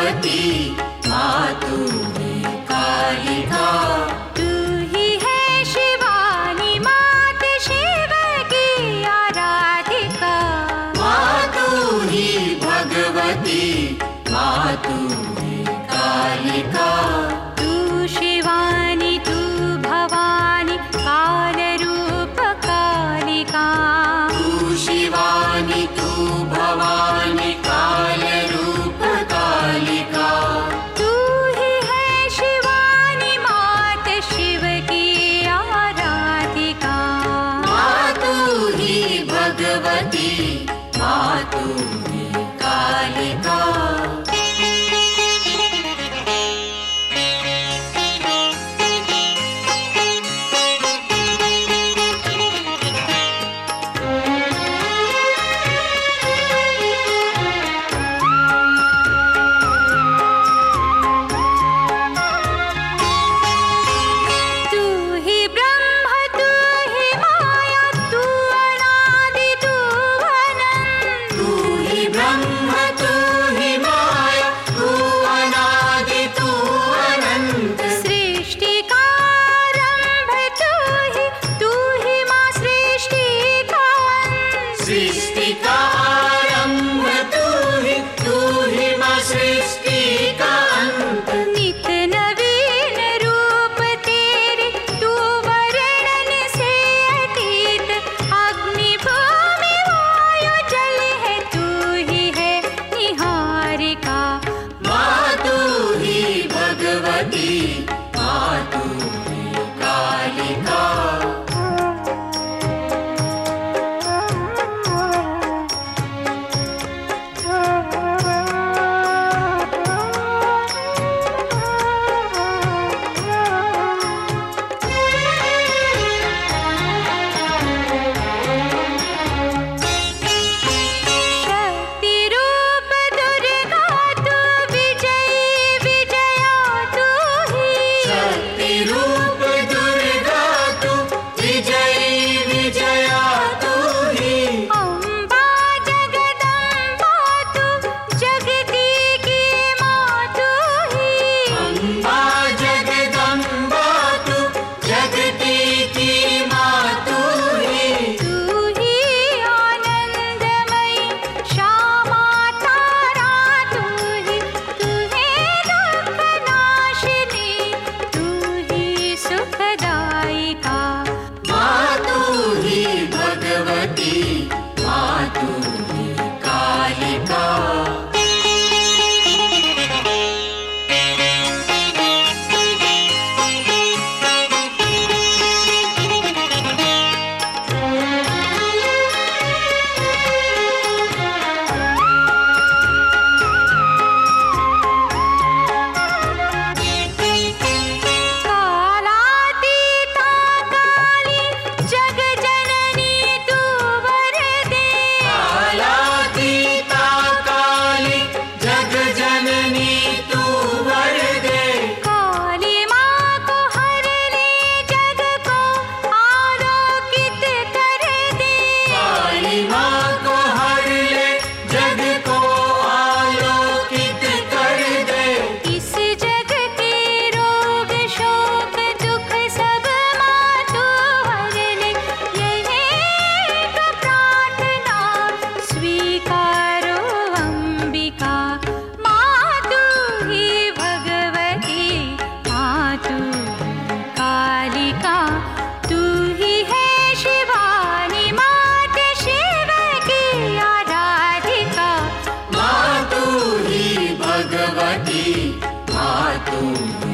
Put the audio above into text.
भगवती माँ तू ही कालिका। तू ही है शिवानी मात शिव की आराधिका। माँ तू ही भगवती माँ तू ही कालिका। तू शिवानी तू भवानी काल रूप कालिका। तू शिवानी तू भवानी काल रूप कालिका। तू ही है शिवानी मात शिव की आराधिका। माँ तू ही भगवती माँ तू ही कालिका। सृष्टि का आरंभ तू ही माँ सृष्टि का अंत। नित नवीन रूप तेरे तू वर्णन से अतीत। अग्नि भूमि वायु जल है तू ही है निहारिका। माँ तू ही भगवती माँ तू ही कालिका। माँ तू ही कालिका। तू ही है शिवानी मात शिव की आराधिका। माँ तू ही भगवती माँ तू